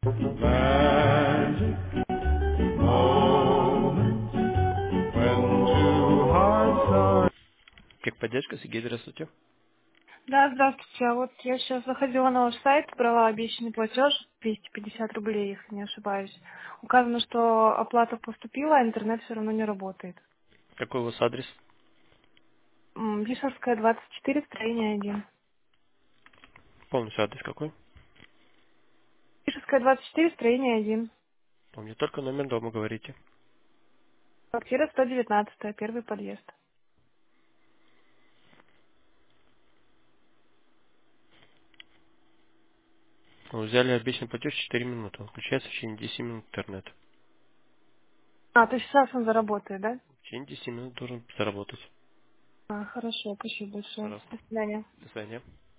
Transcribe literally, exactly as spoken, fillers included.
Magic moment when two hearts are... Техподдержка, Сергей, здравствуйте. Да, здравствуйте. А вот я сейчас заходила на ваш сайт, брала обещанный платеж двести пятьдесят рублей, если не ошибаюсь. Указано, что оплата поступила, а интернет все равно не работает. Какой у вас адрес? М, Вишерская, двадцать четыре, строение один. Полностью адрес какой? Вишерская, двадцать четыре, строение один. Помню, только номер дома говорите. Квартира сто девятнадцать, первый подъезд. Вы взяли обещанный платеж четыре минуты. Он включается в течение десяти минут интернет. А, то сейчас он заработает, да? В течение десяти минут должен заработать. А, хорошо, спасибо большое. Пожалуйста. До свидания. До свидания.